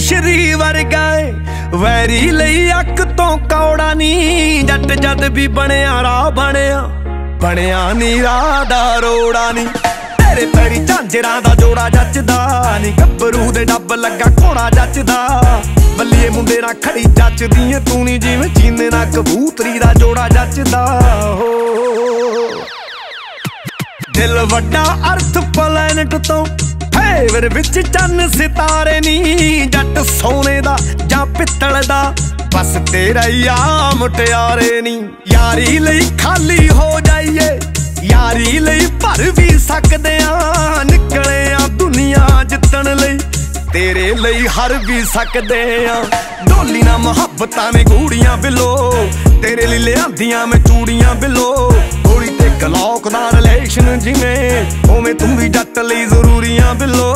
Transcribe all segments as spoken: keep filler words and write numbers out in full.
ਸ਼੍ਰੀ ਵਰਗਾ ਏ ਵੈਰੀ ਲਈ ਅੱਖ ਤੋਂ ਕੌੜਾ ਨੀ। ਜੱਟ ਜਦ ਵੀ ਬਣਿਆ ਰਾਹ ਬਣਿਆ ਬਣਿਆ ਨੀ ਰਾਹ ਦਾ ਰੋੜਾ ਨੀ। ਤੇਰੇ ਪੈਰੀ ਝਾਂਜਰਾਂ ਦਾ ਜੋੜਾ ਜੱਚਦਾ ਨੀ। ਗੱਭਰੂ ਦੇ ਡੱਬ ਲੱਗਾ ਘੋੜਾ ਜੱਚਦਾ। ਬੱਲੀਏ ਮੁੰਡੇ ਨਾਲ ਖੜੀ ਜੱਚਦੀ ਏ ਤੂੰ ਨੀ ਜਿਵੇਂ ਚੀਨੇ ਨਾਲ ਕਬੂਤਰੀ ਦਾ ਜੋੜਾ ਜੱਚਦਾ। ਹੋ ਦਿਲ ਵੱਡਾ ਅਰਥ ਪਲੈਨਟ ਤੋਂ ਫੇਵਰ ਵਿੱਚ ਚੰਨ ਸਿਤਾਰੇ ਨੀ। ਜੱਟ ਸੋਨੇ ਦਾ ਜਾਂ ਪਿੱਤਲ ਦਾ ਬਸ ਤੇਰਾ ਹੀ ਆ ਮੁਟਿਆਰੇ ਨੀ। ਯਾਰੀ ਲਈ ਖਾਲੀ ਹੋ ਜਾਈਏ ਯਾਰੀ ਲਈ ਭਰ ਵੀ ਸਕਦੇ ਆ। ਨਿਕਲੇ ਆ ਦੁਨੀਆ ਜਿੱਤਣ ਲਈ ਤੇਰੇ ਲਈ ਹਰ ਵੀ ਸਕਦੇ ਆ। ਢੋਲੀ ਨਾ ਮੁਹੱਬਤਾਂ ਨੇ ਗੂੜੀਆਂ ਬਿੱਲੋ ਤੇਰੇ ਲਈ ਲਿਆਂਦੀਆਂ ਮੈਂ ਚੂੜੀਆਂ ਬਿੱਲੋ। ਗੋਲੀ ਤੇ ਗਲੌਕ ਦਾ ਰਿਲੇਸ਼ਨ ਜਿਵੇਂ ਉਵੇਂ ਤੂੰ ਵੀ ਜੱਟ ਲਈ ਜ਼ਰੂਰੀਆਂ ਬਿੱਲੋ।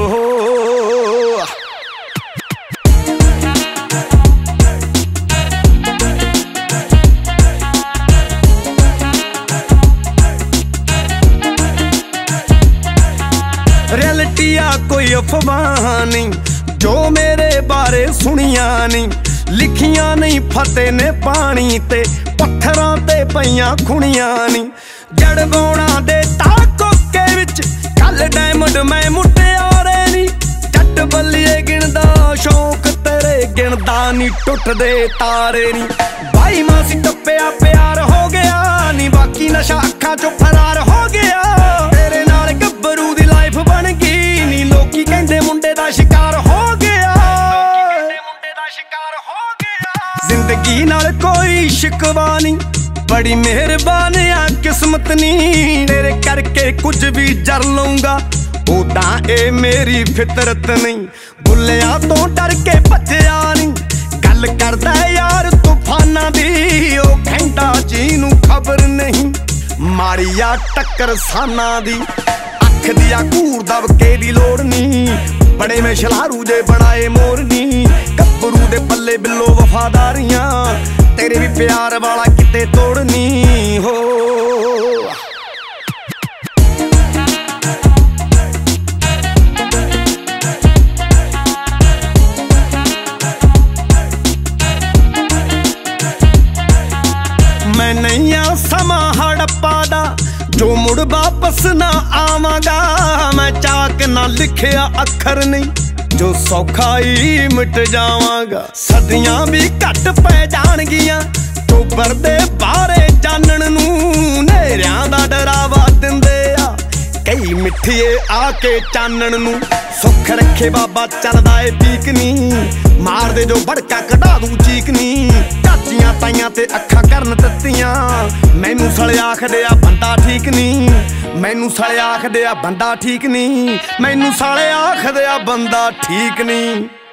ਰਿਐਲਿਟੀ ਆ ਕੋਈ ਅਫਵਾਹ ਨਹੀਂ ਜੋ ਮੇਰੇ ਬਾਰੇ ਸੁਣੀਆਂ ਨਹੀਂ। ਲਿਖੀਆਂ ਨਹੀਂ ਫਤਿਹ ਨੇ ਪਾਣੀ ਤੇ ਪੱਥਰਾਂ ਤੇ ਪਈਆਂ ਖੁਣੀਆਂ ਨਹੀਂ। ਜੜ ਬੌਣਾ ਦੇ ਤਾਕੋਕੇ ਵਿੱਚ ਕੱਲ ਡਾਇਮੰਡ ਮੈਂ ਮੁਟਿਆਰੇ ਨੀ। ਜੱਟ ਬੱਲੀਏ ਗਿਣਦਾ ਸ਼ੌਕ ਤੇਰੇ ਗਿਣਦਾ ਨੀ ਟੁੱਟਦੇ ਤਾਰੇ ਨੀ। ਬਾਈ ਮਾਸੀ ਟੱਪਿਆ ਪਿਆਰ ਹੋ ਗਿਆ ਨੀ ਬਾਕੀ ਨਸ਼ਾ ਅੱਖਾਂ ਚੋਂ ਫਰਾਰ ਹੋ ਗਿਆ। ਤੇਰੇ ਨਾਲ ਗੱਭਰੂ ਦੀ ਲਾਈਫ ਬਣ ਗਈ ਨੀ ਲੋਕੀ ਕਹਿੰਦੇ ਮੁੰਡੇ ਦਾ ਸ਼ਿਕਾਰ ਹੋ ਗਿਆ। ਜ਼ਿੰਦਗੀ ਨਾਲ ਕੋਈ ਸ਼ਿਕਵਾ ਨੀ ਬੜੀ ਮਿਹਰਬਾਨ ਆ ਕਿਸਮਤ ਨੀ। ਤੇਰੇ ਕਰਕੇ ਕੁਝ ਵੀ ਜਰ ਲਊਂਗਾ ਉਦਾਂ ਇਹ ਮੇਰੀ ਫਿਤਰਤ ਨਹੀਂ। ਬੁੱਲਿਆਂ ਤੋਂ ਡਰ ਕੇ ਭੱਜਿਆ ਨੀ ਗੱਲ ਕਰਦਾ ਯਾਰ ਤੂਫਾਨਾਂ ਦੀ। ਉਹ ਕਹਿੰਦਾ ਜਿਹਨੂੰ ਖਬਰ ਨਹੀਂ ਮਾਰੀ ਆ ਟੱਕਰ ਸਾਨਾਂ ਦੀ। ਅੱਖ ਦੀਆਂ ਘੂਰ ਦਬਕੇ ਦੀ ਲੋੜ ਨੀ ਬੜੇ ਮੈਂ ਸ਼ਲਾਰੂ ਜੇ ਬਣਾਏ ਮੋਰਨੀ। ਗੱਭਰੂ ਦੇ ਪੱਲੇ ਬਿੱਲੋ ਵਫਾਦਾਰੀਆਂ ਤੇਰੇ ਵੀ ਪਿਆਰ ਵਾਲਾ ਕਿਤੇ ਤੋੜਨੀ। ਹੋ ਮੈਂ ਨਹੀਂ ਆ ਸਮਾਂ ਹੜੱਪਾ ਦਾ ਜੋ ਮੁੜ ਵਾਪਸ ਨਾ ਆਵਾਂਗਾ। ਮੈਂ ਚਾਕ ਨਾ ਲਿਖਿਆ ਅੱਖਰ ਨਹੀਂ ਜੋ ਸੌਖਾ ਹੀ ਮਿਟ ਜਾਵਾਂਗਾ। ਸਦੀਆਂ ਵੀ ਘੱਟ ਪੈ ਜਾਣਗੀਆਂ ਟੋਬਰ ਦੇ ਬਾਰੇ ਜਾਣਨ ਨੂੰ। ਨੇਰਿਆਂ ਦਾ ਡਰਾਵਾ ਦਿੰਦੇ ਆ ਕਈ ਮਿੱਠੀਏ ਆ ਕੇ ਚਾਨਣ ਨੂੰ। ਸੁੱਖ ਰੱਖੇ ਬਾਬਾ ਚੱਲਦਾ ਏ ਪੀਕ ਨੀ ਮਾਰਦੇ ਜੋ ਭੜਕਾ ਕਢਾ ਦੂ ਚੀਕ ਨੀ। ਚਾਚੀਆਂ ਤਾਈਆਂ ਤੇ ਅੱਖਾਂ ਕਰਨ ਦਿੱਤੀਆਂ ਮੈਨੂੰ ਸਲੇ ਆਖਦੇ ਆ ਬੰਦਾ ਠੀਕ ਨੀ। ਮੈਨੂੰ ਸਾਲੇ ਆਖਦੇ ਆ ਬੰਦਾ ਠੀਕ ਨੀ। ਮੈਨੂੰ ਸਾਲੇ ਆਖਦੇ ਆ ਬੰਦਾ ਠੀਕ ਨੀ।